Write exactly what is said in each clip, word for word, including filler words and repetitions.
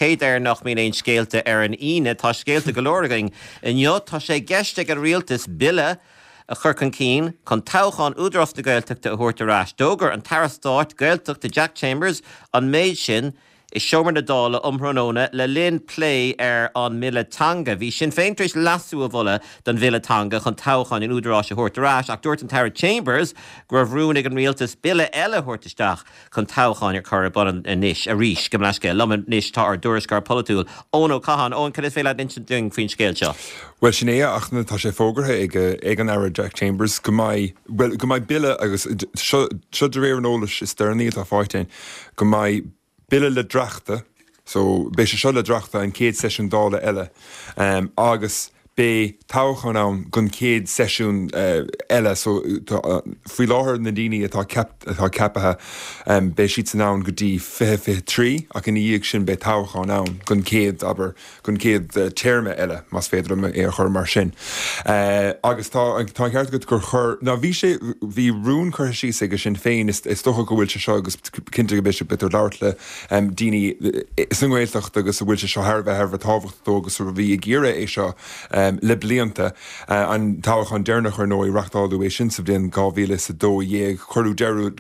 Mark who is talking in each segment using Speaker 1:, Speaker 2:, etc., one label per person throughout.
Speaker 1: céad ar nach mín éon scéalta ar an ine tá scéalta golóirgaing inniu tá sé geiste go rialtas bille a churcan cín chun toghchan údras na Gaeltachta a thuairt arás. Dógar an tarastáit Gaeltachta Jack Chambers an méid sin is seomar na dála umhranóna le linn play ar an Milletanga. Bhí sin féintris lasú a bhula don Milletanga chun toghchan in údras a thuairt arás ach dúirt an Tara Chambers gur bhrún ag an rialtas bille eile thuairtisteach chun toghchan ar chur ban an níis a ríis go mleisce luman níis tá ar dúras gar polúil ón ó cahan ón cad is féile instant doing faoin scéil seo.
Speaker 2: Well, sin é ach na tá sé fógartha ag ag an air Jack Chambers go mai well go mai bille agus seo de réir an ólas is starnaí tá fáitain go mai bille le drachta, so bé sé seo le drachta an céad sesiún dála eile um, agus bé toghchan an gon céad sesiún uh, eile so uh, faoi láthair na daoine atá cap, atá capathe um, bé siad san ann go dtí fiche fiche trí ach in íag sin bé toghchan ann gon céad aber gon céad uh, téirme eile mas féidir é a chur mar sin uh, agus tá tá ceart go gur chur ná bhí sé bhí rún chur sí go sin féin is, is stocha go bhfuil se seo agus cinnte go bise bitar leart le um, daoine is an ghilteacht agus bhfuil se seo tharbh tharbh tábhacht agus bhí ag gíire é seo Um, le blianta uh, an toghchan déirnach ar nó i reachtáilú é sin sa bhíon gábhíle sa dó dhéag chuirú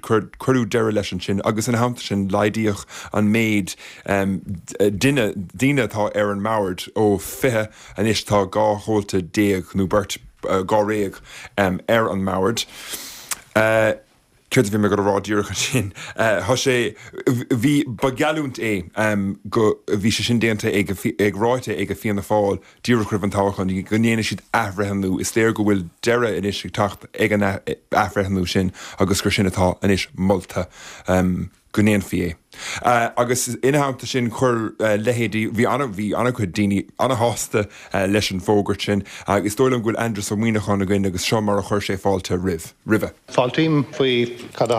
Speaker 2: deire leis an sin agus an hamta sin laidíoch an méid um, duine duine tá ar an mabhart ó fiche an is tá gá chomhalta déag nó beirt uh, gá réag um, ar an mabhart. Uh, Cud bhí me go rádíocha sin. Tá sé bhí bagalúnt é go bhí sé sin déanta ag ráite ag a fianna fáil díoracribh an toghchan go ndéana siad athbhreithnú is léir go bhfuil deire inis tacht ag an athbhreithnú sin agus gur sin atá inis molta um, go ndéan fié. Uh, agus inhamta sin chur uh, lehéadí bhí anna bhí anna chud daoine anna hásta uh, leis an fógart sin agus uh, dóilm ghfuil Andras ó muoinechan a gine agus seo mar a chuir sé fáilte rih rive.
Speaker 3: Fáiltíim faoi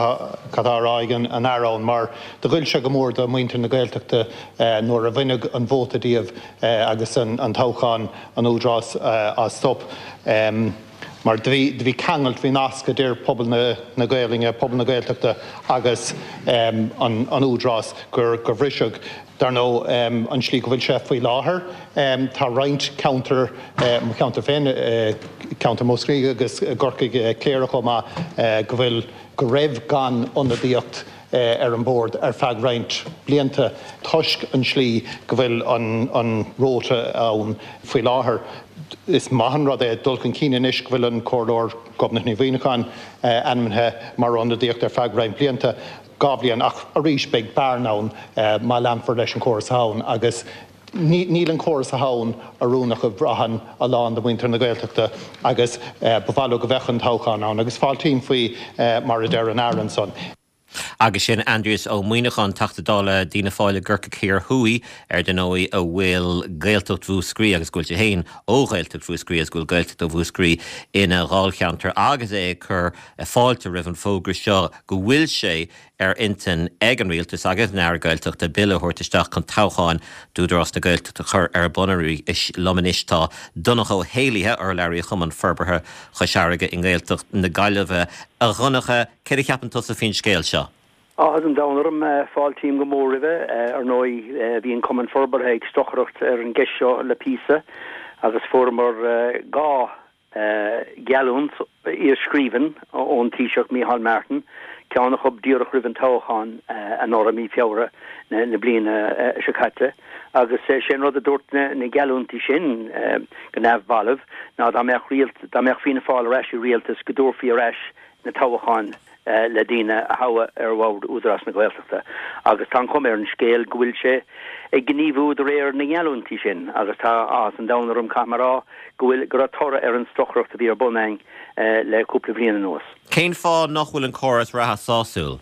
Speaker 3: cadáráigen an airán mar do ghuiil se go mór do muinte na Gaeltachta uh, nuair a bhuineag an bhótadíobh uh, agus an, an toghchan an údrás uh, a stop. Um, Mar dví dví kangelt hí nasca déir pobl na, na Gaelinge, pobl na Gaeltachta agus um, an, an údrás gur gur bhriseag dar nó um, an slí go bhfuil sé faoi láthair um, tá roinnt counter um, counter féin uh, counter móscrí agus gorcaigh uh, cléire chomá uh, go bhfuil go raibh gan ionadaíocht uh, ar an bord ar feadh roinnt blianta toisc an slí go bhfuil an, an róta ann faoi láthair. Is mahan rud é dulcan cíine inis go bhfuil an cordóir gobnach ní bhíonachán anmanthe mar ionadaíocht ar feadh roinnt blianta gábhliaon ach a rís beag bearnán uh, má lamfar leis an córas haun agus níl an córas a haun a rúnach a bhrahan a lán do muintear na Gaeltachta agus uh, bhfalú go bhechan toghchan ann agus fáiltíim faoi uh, mar a deir an Aronson.
Speaker 1: Agus sin Andreas ó muoinechan tachta dála dína fáile gurca céir thuí ar den óí a bhfuil Gaeltacht bhúscrí agus gúil sé héin ó Gaeltacht bhúscrí agus gúil Gaeltacht ó bhúscrí ina gháilcheantar agus é chur a fáilte rih an fógra seo go bhfuil sé ar intan ag an rialtas agus near Gaeltacht a bille thuirtisteach chun toghchan dúdras na Gaeltacht a chur ar bonarí is lomanistá donach ó héalaithe ar leirí chuman ferberthe chasearige in Gaeltacht na gaiileheh a runnacha céir ceapantas a fin scéil seo.
Speaker 4: As an downerm uh, fáiltíim go mór rive uh, ar nói uh, bhíon cuman forbarthe ag stochracht ar an geisio le písa agus formar uh, gá uh, gealúnt ar scríban ón Taoiseach Micheál Martin ceannach ob díorach rih an toghchan uh, an orra mí fiabhra na, na bliana uh, se caite agus uh, sin rud a dúirt na, na gealúntí sin uh, go nabh bailh ná dá meach rialt dá meach fína fáil ar eis i rialtas go dúrfií ar eis na toghchan Uh, le dína a hawa ar bhd údras na Gaeltachta agus tá com ar an scéal go bhfuil sé ag gníomhú de réir na gealúntí sin agus tá as an dánarm camerará go bhfuil gur tora ar an stochracht a bhí ar bunaing uh, le cúpla bhliain nuas.
Speaker 1: Céin fá nach bhfuil an choras ratha sáisiúil?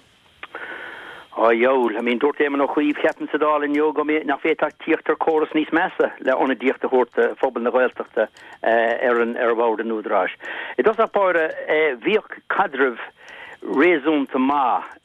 Speaker 4: Á jowl, I mean dúirt é man ó chuomh cheapan sa dáil in jo go mé nach féach tíochttar choras níos measa le óna díochta chóirta phobal na Gaeltachta uh, ar an ar bhd an údrás. I dos a páire uh, bhíoch cadrah réúnta má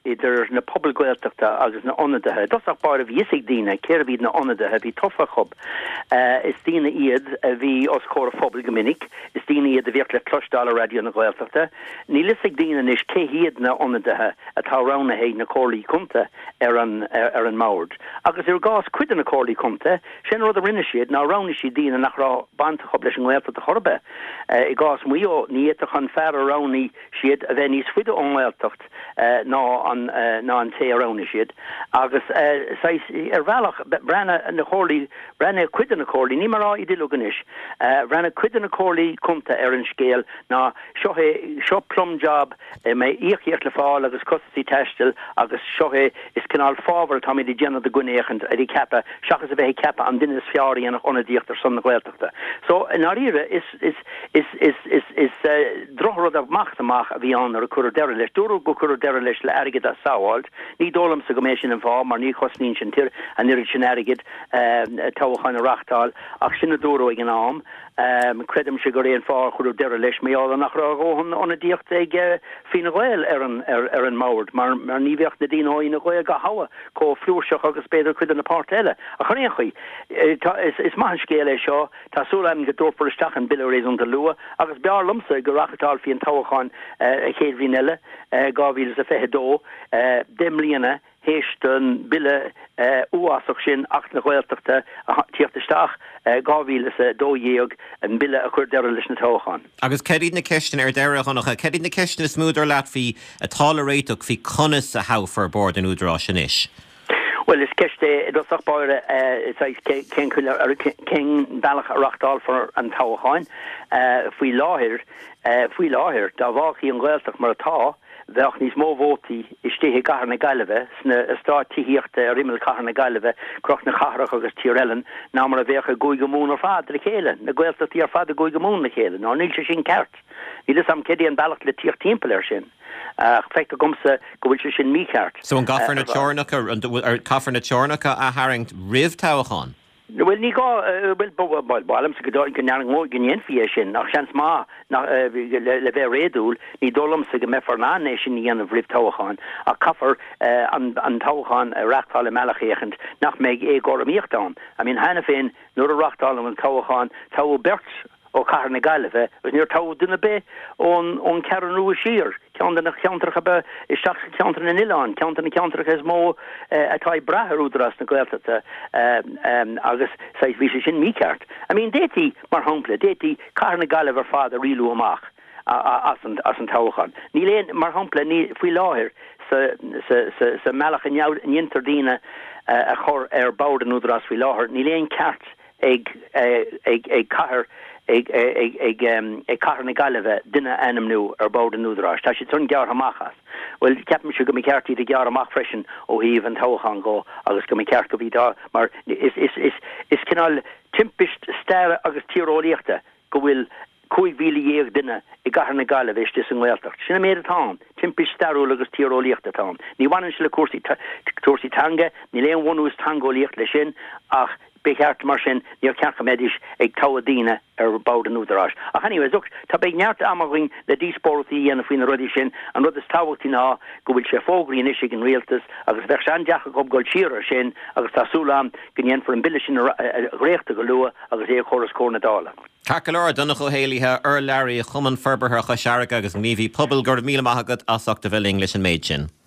Speaker 4: idir na pobl Gaeltachta agus na onadathe. Dosach bar a bhísigh dína, céir bhíd na onadathe, bhí tofa chub. Uh, is dína iad a bhí os cór a phobal gomininic, is dína iad a bhíoch le clostal a radio na Gaeltachta. Ní lisig dína nis cé hiad na onadathe a tá rana hé na córlaí cunta ar an, ar, ar an mawrd. Agus ar gás cuidan na córlaí cunta, sin rud a rinne siad, ná rana si dína nach rá bant chub leis an Gaeltachta chorbe. Uh, I gás muo ní éach an fer a rana siad a bheith níos fuide an Gaeltacht uh, ná an uh, ná an té a rana siad. Agus uh, sais, ar bhealach brenne na córlaí, brenne cuidan na córlaí, ní mar rá i diluganis. Uh, brenne cuidan na córlaí cunta ar an scéal, ná seo he, seo plum job uh, mé íocht le fáil agus cosí testil agus seo he is canál fábhar tá mí di genna de gunéchant a di cappa, seachas a bheith cappa an duine fiárí an onadíocht ar son na Gaeltachta. So in áíre is is is is is is uh, drochrod of machtamach a bhí an ar a cur deire leis, dúró go cur deire leis le airgid a sáháilt, ní dólam sa go mééis sin an fá, mar ní chosnín sin tir an irid sin airgid táhachan a rachtáil, ach sinna dúró ag an ám, um, credim se go réon fá chur deire leis mé ála nach rágóhan onadíocht ag uh, fina ghail ar an, ar, ar an mawrd, mar, mar ní bheocht na dín óí na ghail go hawa, có flúrseach agus beidir chuid an na páirt eile. A chunéon chuí, is, is mahan scéile seo, tá súlaim go dúrpur isteach an bille rééis an de lua, agus bear lumsa go rachatáil fi an táhachan uh, a chéad bhín eile, uh, gáhíl a fethe dó, uh, dem líana, héist an bille uh, uasach sin ach na Gaeltachta tíochttasteach uh, gáhíle a dódhéog an bille a chuir deire leis na táhachan.
Speaker 1: Agus cead na ceistin ar deire chunacha, cead na ceistin is smúdar leat hí a tálaréiteach hí conas a hafar bord an údrá sin isis.
Speaker 4: Well, is kechte dat zag bare is ken ken balach rachtal for an táhain uh fui láhir uh fui láhir da vach í an Gaeltach mar tá bheach níos mó vóti is téhe gar na galve sna sta tíhiocht a rimmel gar na galve croch na charach agus tirellen ná mar a bhecha goig gemún ar fad le chéile na Gaeltach tí ar fad a goig gemún na chéile ná níl se sin ceart ní is am cedi an balach le tíoch timppel er sin Uh, feict a gomsa go bhfuil sin míceart.
Speaker 1: So an gafar na teornacha ar gafar na teornacha a haringt rih táhachan?
Speaker 4: Well, ní gá bhfuil bhilm sa go gnearang mó gnéon fi sin nach seans má le bheith réadúil ní dólam sa go mefar ná é sin íanamh rih táhachan a cafar an táhachan a rachtáil meachchéchant nach méid é gá a míochtán. I mean hena féin nuair a rachtáil an táhachan tá bert ó char na galve, was níor tá duna be ón ón cean ruúa sír. Ceanna na ceantracha be is seach ceantra na Ián, ceanna na ceantracha is mó atá brathe údras na Gaeltachta agus sais bhí sé sin míceart. I mean, détí mar hampla, détí char na galve ar fád a riú amach as an táhachan. Ní léon mar hampla ní faoi láthir sa sa meach an intardína a chur ar bád an údras faoi láthir, ní léon ceart ag ag cahar ag ag ag um ag car na galve dinne enam nu ar bád an údrás. Tá si tún gear hamachas. Well, ceapim se go mi ceartí de gear amach freisin ó híomh an táhachan go agus go mi ceart go bhí dá, mar is is is is cinál timpist staire agus tíróíochta go bhfuil chuig bhíle dhéag duine i gahar na galve is dis an Gaeltacht. Sinna méad atá, timpist stairú agus tíróíochta tá. Ní bhain se le cuasí tuairsaí tanga, ní léon bhhainús tangóíocht le sin ach beart mar sin níor cecha médis ag táadíine ar bád an údarrás. A chaníh zucht tá beag neart amaching le díspóirtaí ana faoin rudí sin an rud is táhachttaí ná go bhfuil sé fógraí in isig an rialtas agus bheith an deacha go goil tíar sin agus tásúlam gnéan for an bille sin réachta go lua agus é choras cóna dála.
Speaker 1: Cacaláir donna go héalaithe ar leirí chuman ferbertha chu searacha agus níomhí pobl gur míle maithagad asachta bhfuil English an méid sin.